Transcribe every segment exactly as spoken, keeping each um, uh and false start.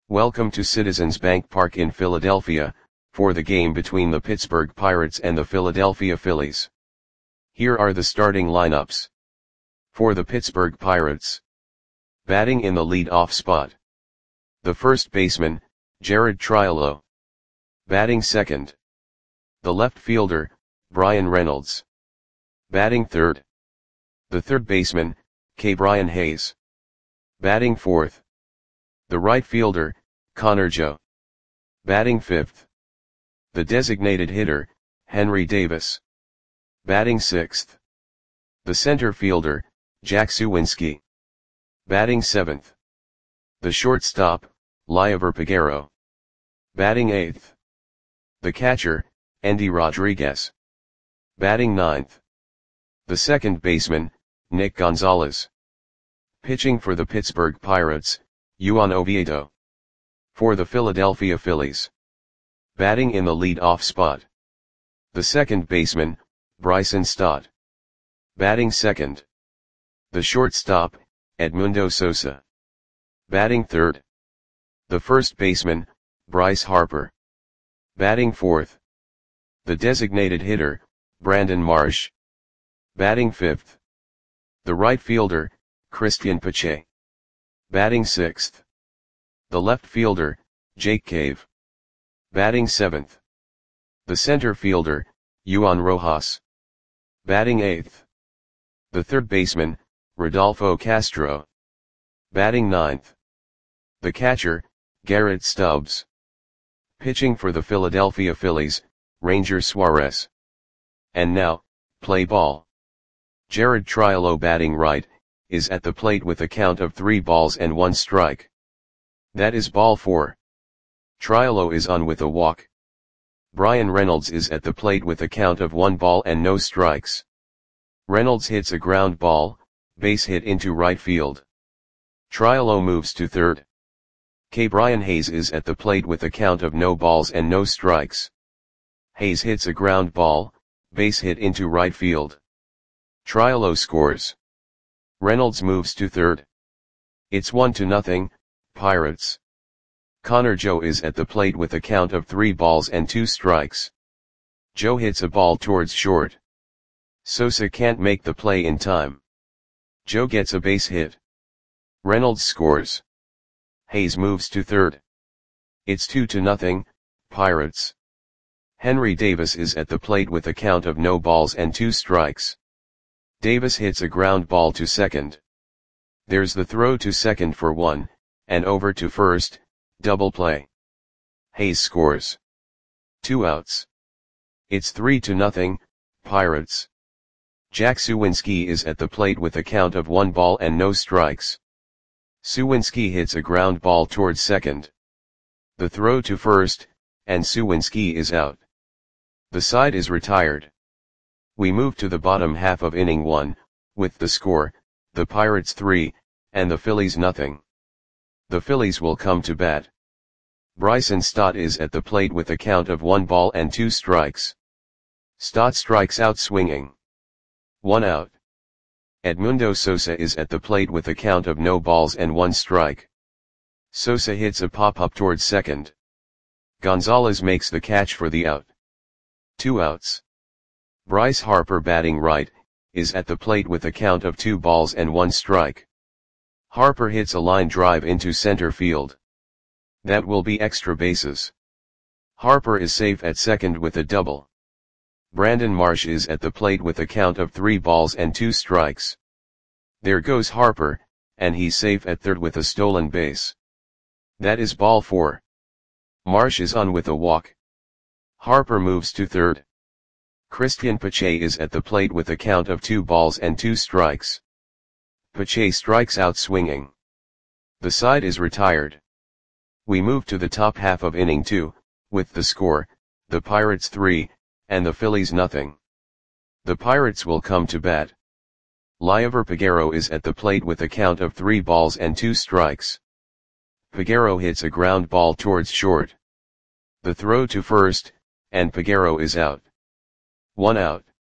Welcome to Citizens Bank Park in Philadelphia, for the game between the Pittsburgh Pirates and the Philadelphia Phillies. Here are the starting lineups. For the Pittsburgh Pirates. Batting in the lead-off spot. The first baseman, Jared Triolo. Batting second. The left fielder, Bryan Reynolds. Batting third. The third baseman, Ke'Bryan Hayes. Batting fourth. The right fielder, Connor Joe. Batting fifth. The designated hitter, Henry Davis. Batting sixth. The center fielder, Jack Suwinski. Batting seventh. The shortstop, Liover Peguero. Batting eighth. The catcher, Endy Rodriguez. Batting ninth. The second baseman, Nick Gonzalez. Pitching for the Pittsburgh Pirates, Juan Oviedo. For the Philadelphia Phillies. Batting in the lead-off spot. The second baseman, Bryson Stott. Batting second. The shortstop, Edmundo Sosa. Batting third. The first baseman, Bryce Harper. Batting fourth. The designated hitter, Brandon Marsh. Batting fifth. The right fielder, Cristian Pache. Batting sixth. The left fielder, Jake Cave. Batting seventh. The center fielder, Juan Rojas. Batting eighth. The third baseman, Rodolfo Castro. Batting ninth. The catcher, Garrett Stubbs. Pitching for the Philadelphia Phillies, Ranger Suarez. And now, play ball. Jared Triolo batting right, is at the plate with a count of three balls and one strike. That is ball four. Triolo is on with a walk. Bryan Reynolds is at the plate with a count of one ball and no strikes. Reynolds hits a ground ball, base hit into right field. Triolo moves to third. Ke'Bryan Hayes is at the plate with a count of no balls and no strikes. Hayes hits a ground ball, base hit into right field. Triolo scores. Reynolds moves to third. It's one to nothing, Pirates. Connor Joe is at the plate with a count of three balls and two strikes. Joe hits a ball towards short. Sosa can't make the play in time. Joe gets a base hit. Reynolds scores. Hayes moves to third. It's two to nothing, Pirates. Henry Davis is at the plate with a count of no balls and two strikes. Davis hits a ground ball to second. There's the throw to second for one, and over to first, double play. Hayes scores. Two outs. It's three to nothing, Pirates. Jack Suwinski is at the plate with a count of one ball and no strikes. Suwinski hits a ground ball towards second. The throw to first, and Suwinski is out. The side is retired. We move to the bottom half of inning one, with the score, the Pirates three, and the Phillies nothing. The Phillies will come to bat. Bryson Stott is at the plate with a count of one ball and two strikes. Stott strikes out swinging. One out. Edmundo Sosa is at the plate with a count of no balls and one strike. Sosa hits a pop-up towards second. Gonzalez makes the catch for the out. Two outs. Bryce Harper batting right, is at the plate with a count of two balls and one strike. Harper hits a line drive into center field. That will be extra bases. Harper is safe at second with a double. Brandon Marsh is at the plate with a count of three balls and two strikes. There goes Harper, and he's safe at third with a stolen base. That is ball four. Marsh is on with a walk. Harper moves to third. Cristian Pache is at the plate with a count of two balls and two strikes. Pache strikes out swinging. The side is retired. We move to the top half of inning two, with the score, the Pirates three, and the Phillies nothing. The Pirates will come to bat. Liover Peguero is at the plate with a count of three balls and two strikes. Peguero hits a ground ball towards short. The throw to first, and Peguero is out. One out.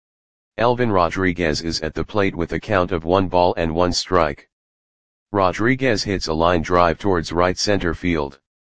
Elvin Rodriguez is at the plate with a count of one ball and one strike. Rodriguez hits a line drive towards right center field.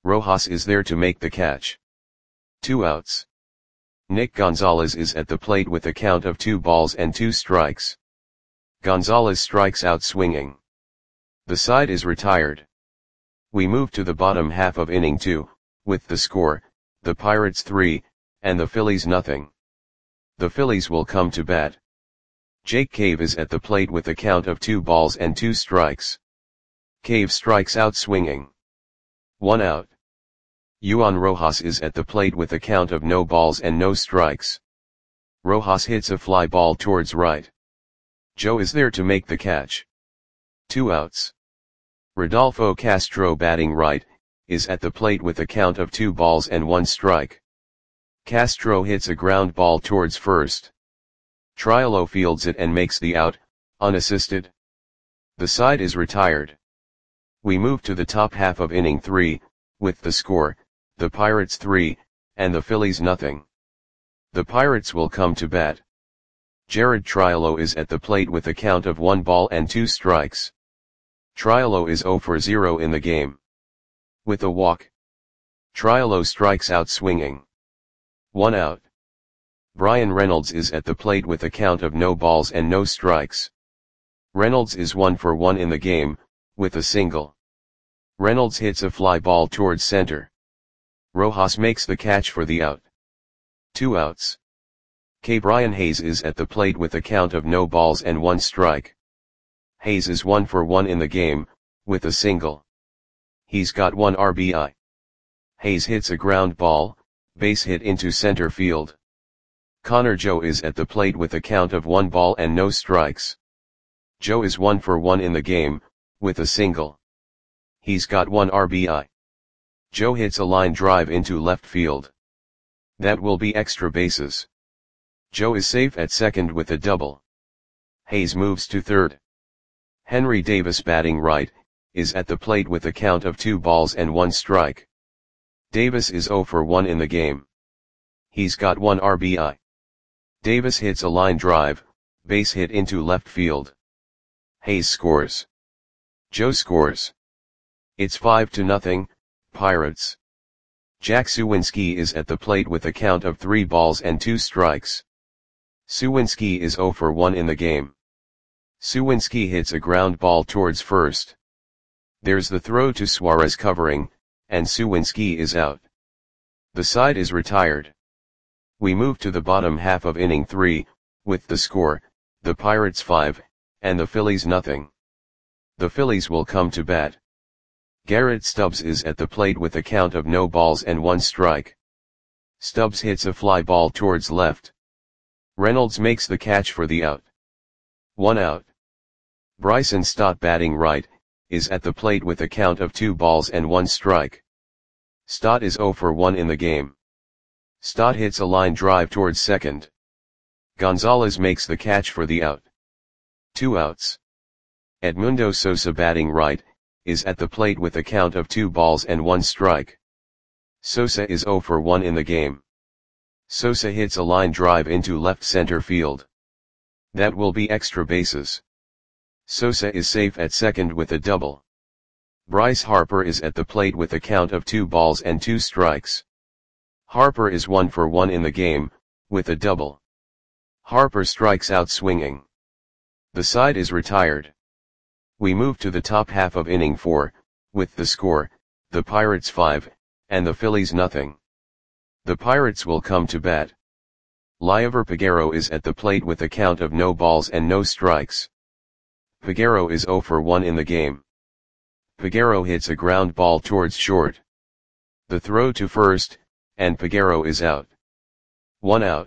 Rojas is there to make the catch. Two outs. Nick Gonzalez is at the plate with a count of two balls and two strikes. Gonzalez strikes out swinging. The side is retired. We move to the bottom half of inning two, with the score, the Pirates three, and the Phillies nothing. The Phillies will come to bat. Jake Cave is at the plate with a count of two balls and two strikes. Cave strikes out swinging. One out. Yuan Rojas is at the plate with a count of no balls and no strikes. Rojas hits a fly ball towards right. Joe is there to make the catch. Two outs. Rodolfo Castro batting right, is at the plate with a count of two balls and one strike. Castro hits a ground ball towards first. Triolo fields it and makes the out, unassisted. The side is retired. We move to the top half of inning three, with the score, the Pirates three, and the Phillies nothing. The Pirates will come to bat. Jared Triolo is at the plate with a count of one ball and two strikes. Triolo is zero for zero in the game. With a walk. Triolo strikes out swinging. One out. Brian Reynolds is at the plate with a count of no balls and no strikes. Reynolds is one for one in the game, with a single. Reynolds hits a fly ball towards center. Rojas makes the catch for the out. Two outs. K. Brian Hayes is at the plate with a count of no balls and one strike. Hayes is one for one in the game, with a single. He's got one R B I. Hayes hits a ground ball, base hit into center field. Connor Joe is at the plate with a count of one ball and no strikes. Joe is one for one in the game, with a single. He's got one R B I. Joe hits a line drive into left field. That will be extra bases. Joe is safe at second with a double. Hayes moves to third. Henry Davis batting right, is at the plate with a count of two balls and one strike. Davis is zero for one in the game. He's got one R B I. Davis hits a line drive, base hit into left field. Hayes scores. Joe scores. It's five to nothing, Pirates. Jack Suwinski is at the plate with a count of three balls and two strikes. Suwinski is zero for one in the game. Suwinski hits a ground ball towards first. There's the throw to Suarez covering, and Suwinski is out. The side is retired. We move to the bottom half of inning three, with the score, the Pirates five, and the Phillies nothing. The Phillies will come to bat. Garrett Stubbs is at the plate with a count of no balls and one strike. Stubbs hits a fly ball towards left. Reynolds makes the catch for the out. One out. Bryson Stott batting right, is at the plate with a count of two balls and one strike. Stott is zero for one in the game. Stott hits a line drive towards second. Gonzalez makes the catch for the out. Two outs. Edmundo Sosa batting right, is at the plate with a count of two balls and one strike. Sosa is zero for one in the game. Sosa hits a line drive into left center field. That will be extra bases. Sosa is safe at second with a double. Bryce Harper is at the plate with a count of two balls and two strikes. Harper is one for one in the game, with a double. Harper strikes out swinging. The side is retired. We move to the top half of inning four, with the score, the Pirates five, and the Phillies nothing. The Pirates will come to bat. Liover Peguero is at the plate with a count of no balls and no strikes. Peguero is zero for one in the game. Peguero hits a ground ball towards short. The throw to first, and Peguero is out. One out.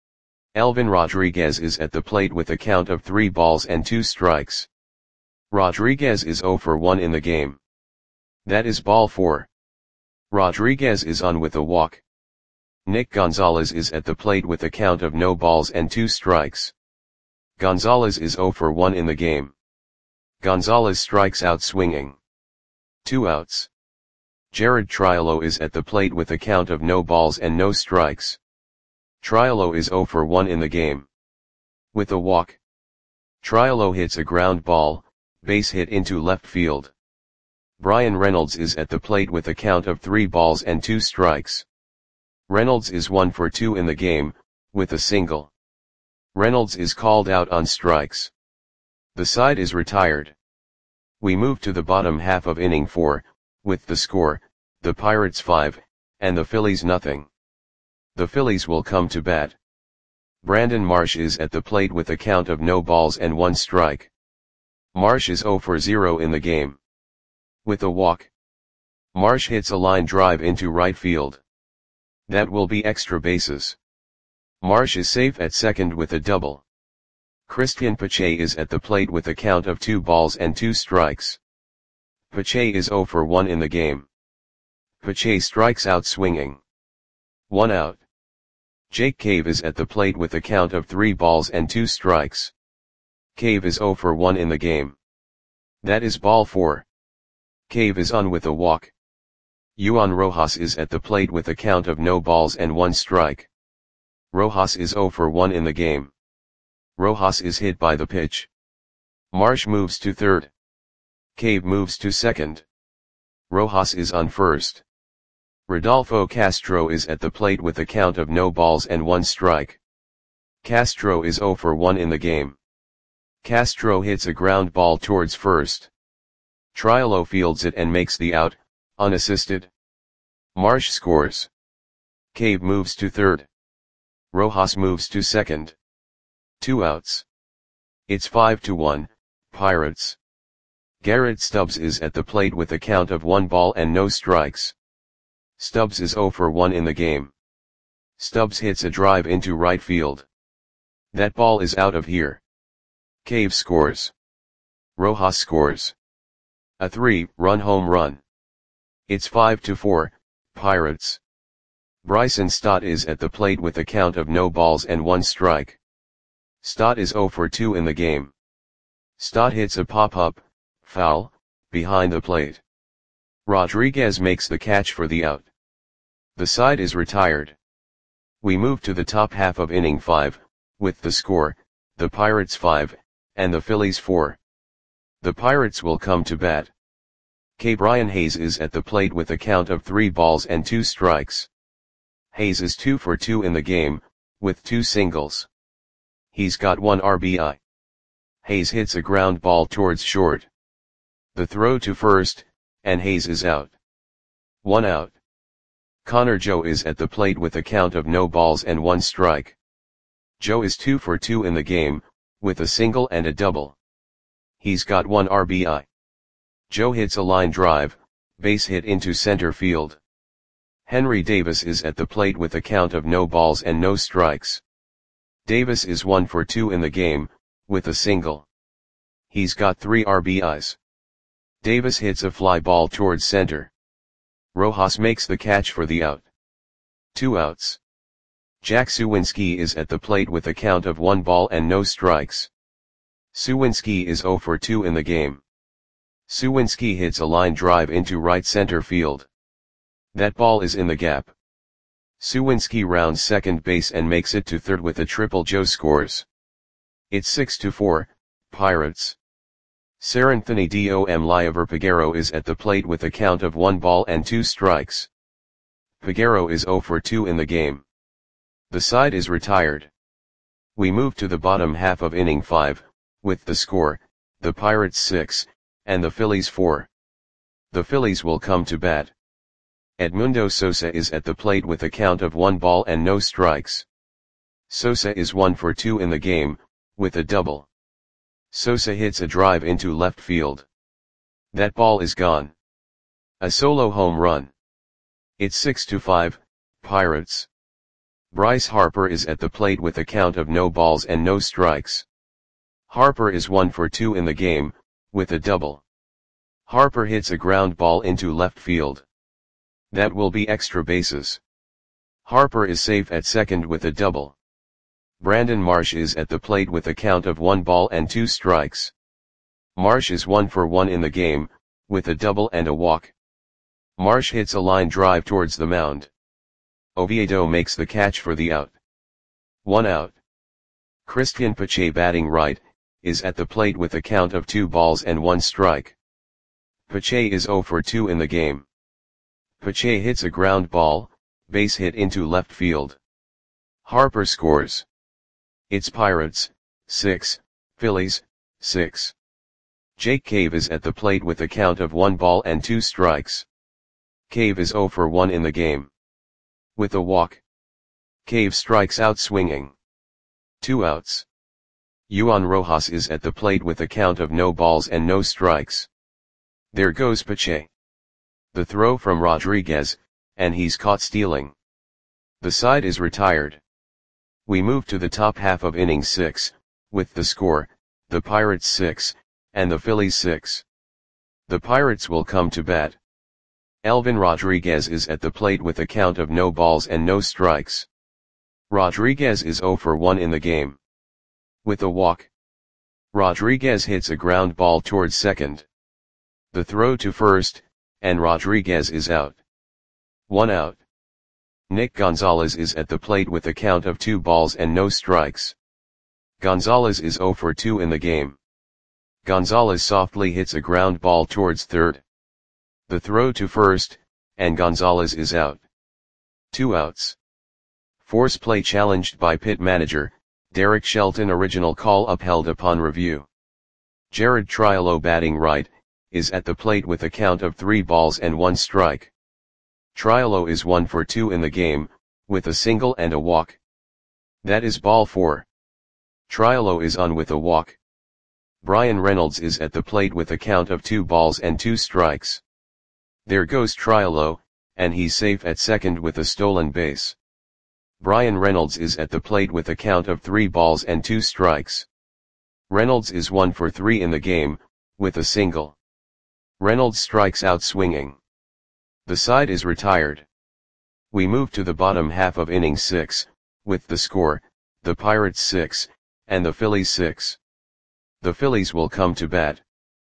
Elvin Rodriguez is at the plate with a count of three balls and two strikes. Rodriguez is zero for one in the game. That is ball four. Rodriguez is on with a walk. Nick Gonzalez is at the plate with a count of no balls and two strikes. Gonzalez is zero for one in the game. Gonzalez strikes out swinging. Two outs. Jared Triolo is at the plate with a count of no balls and no strikes. Triolo is zero for one in the game. With a walk. Triolo hits a ground ball, base hit into left field. Bryan Reynolds is at the plate with a count of three balls and two strikes. Reynolds is one for two in the game, with a single. Reynolds is called out on strikes. The side is retired. We move to the bottom half of inning four, with the score, the Pirates five, and the Phillies nothing. The Phillies will come to bat. Brandon Marsh is at the plate with a count of no balls and one strike. Marsh is zero for zero in the game. With a walk, Marsh hits a line drive into right field. That will be extra bases. Marsh is safe at second with a double. Christian Pache is at the plate with a count of two balls and two strikes. Pache is zero for one in the game. Pache strikes out swinging. One out. Jake Cave is at the plate with a count of three balls and two strikes. Cave is zero for one in the game. That is ball four. Cave is on with a walk. Juan Rojas is at the plate with a count of no balls and one strike. Rojas is zero for one in the game. Rojas is hit by the pitch. Marsh moves to third. Cave moves to second. Rojas is on first. Rodolfo Castro is at the plate with a count of no balls and one strike. Castro is zero for one in the game. Castro hits a ground ball towards first. Triolo fields it and makes the out, unassisted. Marsh scores. Cave moves to third. Rojas moves to second. Two outs. It's five to one, Pirates. Garrett Stubbs is at the plate with a count of one ball and no strikes. Stubbs is zero for one in the game. Stubbs hits a drive into right field. That ball is out of here. Cave scores. Rojas scores. A three-run home run. It's five to four, Pirates. Bryson Stott is at the plate with a count of no balls and one strike. Stott is zero for two in the game. Stott hits a pop-up, foul, behind the plate. Rodriguez makes the catch for the out. The side is retired. We move to the top half of inning five, with the score, the Pirates five, and the Phillies four. The Pirates will come to bat. K. Brian Hayes is at the plate with a count of three balls and two strikes. Hayes is two for two in the game, with two singles. He's got one R B I. Hayes hits a ground ball towards short. The throw to first, and Hayes is out. One out. Connor Joe is at the plate with a count of no balls and one strike. Joe is two for two in the game, with a single and a double. He's got one R B I. Joe hits a line drive, base hit into center field. Henry Davis is at the plate with a count of no balls and no strikes. Davis is one for two in the game, with a single. He's got three R B Is. Davis hits a fly ball towards center. Rojas makes the catch for the out. Two outs. Jack Suwinski is at the plate with a count of one ball and no strikes. Suwinski is zero for two in the game. Suwinski hits a line drive into right center field. That ball is in the gap. Suwinski rounds second base and makes it to third with a triple. Joe scores. It's six to four, Pirates. Seranthony Dom Liaver Peguero is at the plate with a count of one ball and two strikes. Peguero is zero for two in the game. The side is retired. We move to the bottom half of inning five, with the score, the Pirates six, and the Phillies four. The Phillies will come to bat. Edmundo Sosa is at the plate with a count of one ball and no strikes. Sosa is one for two in the game, with a double. Sosa hits a drive into left field. That ball is gone. A solo home run. It's six to five, Pirates. Bryce Harper is at the plate with a count of no balls and no strikes. Harper is one for two in the game, with a double. Harper hits a ground ball into left field. That will be extra bases. Harper is safe at second with a double. Brandon Marsh is at the plate with a count of one ball and two strikes. Marsh is one for one in the game, with a double and a walk. Marsh hits a line drive towards the mound. Oviedo makes the catch for the out. One out. Christian Pache, batting right, is at the plate with a count of two balls and one strike. Pache is zero for two in the game. Pache hits a ground ball, base hit into left field. Harper scores. It's Pirates, six, Phillies, six. Jake Cave is at the plate with a count of one ball and two strikes. Cave is zero for one in the game. With a walk. Cave strikes out swinging. Two outs. Juan Rojas is at the plate with a count of no balls and no strikes. There goes Pache. The throw from Rodriguez, and he's caught stealing. The side is retired. We move to the top half of inning six, with the score, the Pirates six, and the Phillies six. The Pirates will come to bat. Elvin Rodriguez is at the plate with a count of no balls and no strikes. Rodriguez is zero for one in the game. With a walk. Rodriguez hits a ground ball towards second. The throw to first, and Rodriguez is out. One out. Nick Gonzalez is at the plate with a count of two balls and no strikes. Gonzalez is zero for two in the game. Gonzalez softly hits a ground ball towards third. The throw to first, and Gonzalez is out. Two outs. Force play challenged by pit manager, Derek Shelton. Original call upheld upon review. Jared Triolo batting right, is at the plate with a count of three balls and one strike. Triolo is one for two in the game, with a single and a walk. That is ball four. Triolo is on with a walk. Bryan Reynolds is at the plate with a count of two balls and two strikes. There goes Triolo, and he's safe at second with a stolen base. Bryan Reynolds is at the plate with a count of three balls and two strikes. Reynolds is one for three in the game, with a single. Reynolds strikes out swinging. The side is retired. We move to the bottom half of inning six, with the score, the Pirates six, and the Phillies six. The Phillies will come to bat.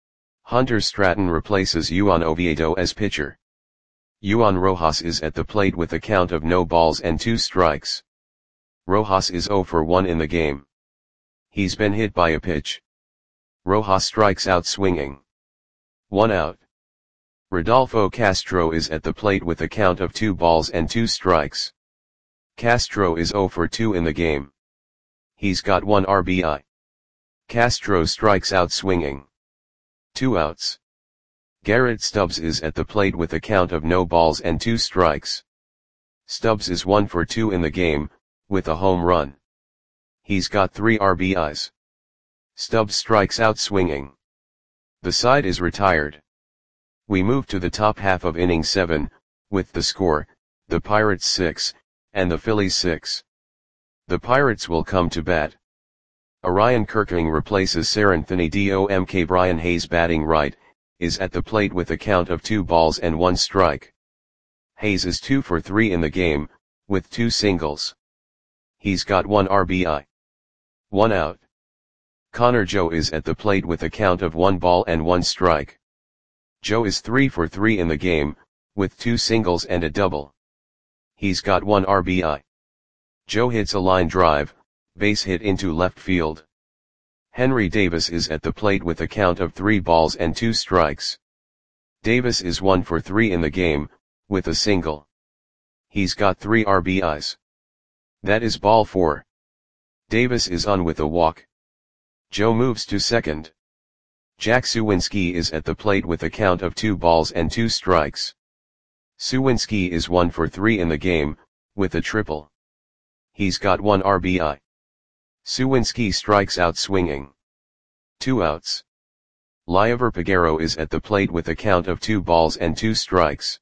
Hunter Stratton replaces Juan Oviedo as pitcher. Juan Rojas is at the plate with a count of no balls and two strikes. Rojas is zero for one in the game. He's been hit by a pitch. Rojas strikes out swinging. One out. Rodolfo Castro is at the plate with a count of two balls and two strikes. Castro is zero for two in the game. He's got one R B I. Castro strikes out swinging. Two outs. Garrett Stubbs is at the plate with a count of no balls and two strikes. Stubbs is one for two in the game, with a home run. He's got three R B Is. Stubbs strikes out swinging. The side is retired. We move to the top half of inning seven, with the score, the Pirates six, and the Phillies six. The Pirates will come to bat. Orion Kirking replaces Seranthony Domk. Brian Hayes batting right, is at the plate with a count of two balls and one strike. Hayes is two for three in the game, with two singles. He's got one R B I. One out. Connor Joe is at the plate with a count of one ball and one strike. Joe is three for three in the game, with two singles and a double. He's got one R B I. Joe hits a line drive, base hit into left field. Henry Davis is at the plate with a count of three balls and two strikes. Davis is one for three in the game, with a single. He's got three R B Is. That is ball four. Davis is on with a walk. Joe moves to second. Jack Suwinski is at the plate with a count of two balls and two strikes. Suwinski is one for three in the game, with a triple. He's got one R B I. Suwinski strikes out swinging. Two outs. Liover Peguero is at the plate with a count of two balls and two strikes.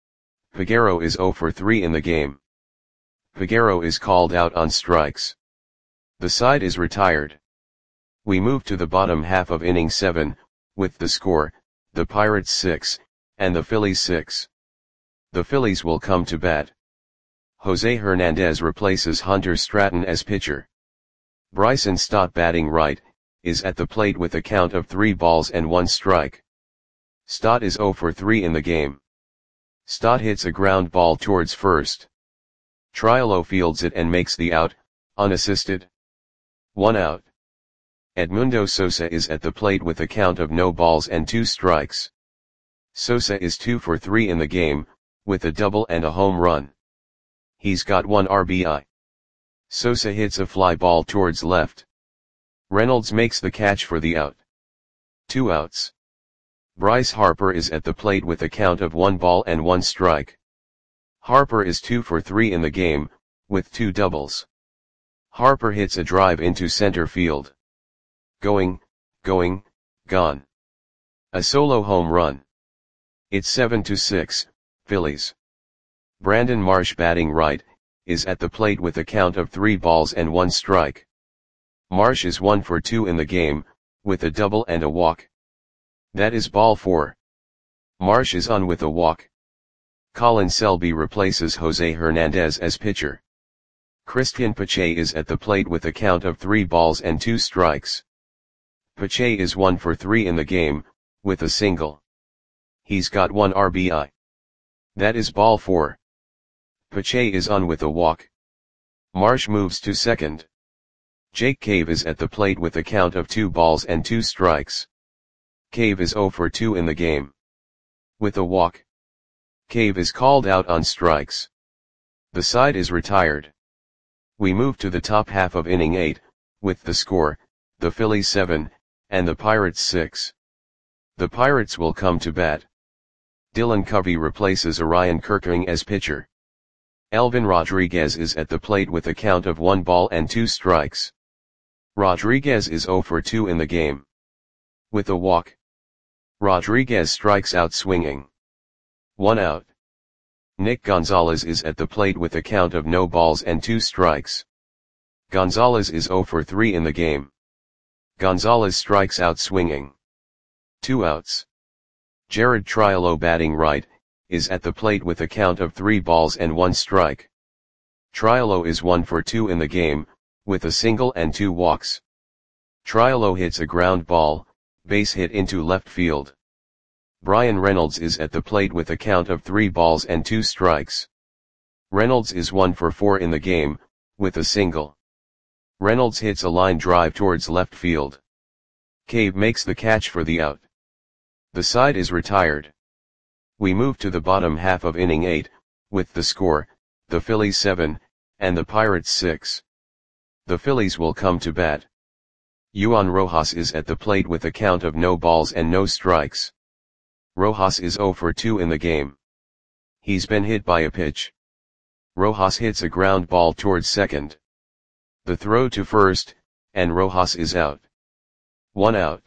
Peguero is zero for three in the game. Peguero is called out on strikes. The side is retired. We move to the bottom half of inning seven, with the score, the Pirates six, and the Phillies six. The Phillies will come to bat. Jose Hernandez replaces Hunter Stratton as pitcher. Bryson Stott batting right, is at the plate with a count of three balls and one strike. Stott is zero for three in the game. Stott hits a ground ball towards first. Triolo fields it and makes the out, unassisted. One out. Edmundo Sosa is at the plate with a count of no balls and two strikes. Sosa is two for three in the game, with a double and a home run. He's got one R B I. Sosa hits a fly ball towards left. Reynolds makes the catch for the out. Two outs. Bryce Harper is at the plate with a count of one ball and one strike. Harper is two for three in the game, with two doubles. Harper hits a drive into center field. Going, going, gone. A solo home run. It's seven to six, Phillies. Brandon Marsh, batting right, is at the plate with a count of three balls and one strike. Marsh is one for two in the game, with a double and a walk. That is ball four. Marsh is on with a walk. Colin Selby replaces Jose Hernandez as pitcher. Christian Pache is at the plate with a count of three balls and two strikes. Pache is one for three in the game, with a single. He's got one R B I. That is ball four. Pache is on with a walk. Marsh moves to second. Jake Cave is at the plate with a count of two balls and two strikes. Cave is zero for two in the game. With a walk. Cave is called out on strikes. The side is retired. We move to the top half of inning eight, with the score, the Phillies seven, and the Pirates six. The Pirates will come to bat. Dylan Covey replaces Orion Kirkering as pitcher. Elvin Rodriguez is at the plate with a count of one ball and two strikes. Rodriguez is zero for two in the game. With a walk. Rodriguez strikes out swinging. One out. Nick Gonzalez is at the plate with a count of no balls and two strikes. Gonzalez is zero for three in the game. Gonzalez strikes out swinging. Two outs. Jared Triolo, batting right, is at the plate with a count of three balls and one strike. Triolo is one for two in the game, with a single and two walks. Triolo hits a ground ball, base hit into left field. Brian Reynolds is at the plate with a count of three balls and two strikes. Reynolds is one for four in the game, with a single. Reynolds hits a line drive towards left field. Cave makes the catch for the out. The side is retired. We move to the bottom half of inning eight, with the score, the Phillies seven, and the Pirates six. The Phillies will come to bat. Juan Rojas is at the plate with a count of no balls and no strikes. Rojas is zero for two in the game. He's been hit by a pitch. Rojas hits a ground ball towards second. The throw to first, and Rojas is out. One out.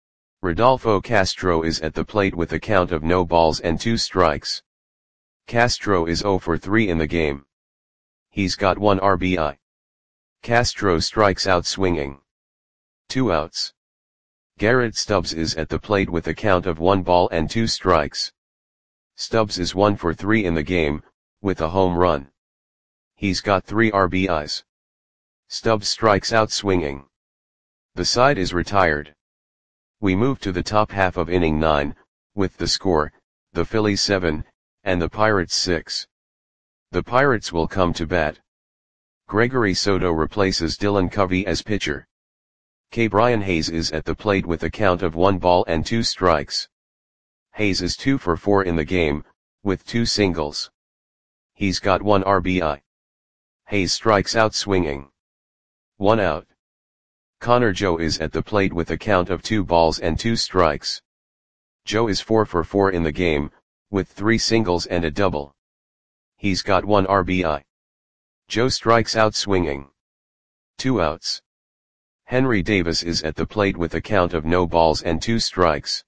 Rodolfo Castro is at the plate with a count of no balls and two strikes. Castro is zero for three in the game. He's got one R B I. Castro strikes out swinging. Two outs. Garrett Stubbs is at the plate with a count of one ball and two strikes. Stubbs is one for three in the game, with a home run. He's got three R B Is. Stubbs strikes out swinging. The side is retired. We move to the top half of inning nine, with the score, the Phillies seven, and the Pirates six. The Pirates will come to bat. Gregory Soto replaces Dylan Covey as pitcher. K. Brian Hayes is at the plate with a count of one ball and two strikes. Hayes is two for four in the game, with two singles. He's got one R B I. Hayes strikes out swinging. One out. Connor Joe is at the plate with a count of two balls and two strikes. Joe is four for four in the game, with three singles and a double. He's got one R B I. Joe strikes out swinging. Two outs. Henry Davis is at the plate with a count of no balls and two strikes.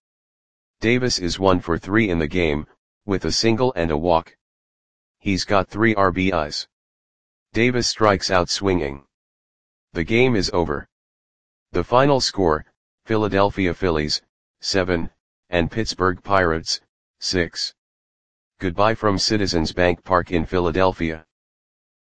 Davis is one for three in the game, with a single and a walk. He's got three R B Is. Davis strikes out swinging. The game is over. The final score, Philadelphia Phillies, seven, and Pittsburgh Pirates, six. Goodbye from Citizens Bank Park in Philadelphia.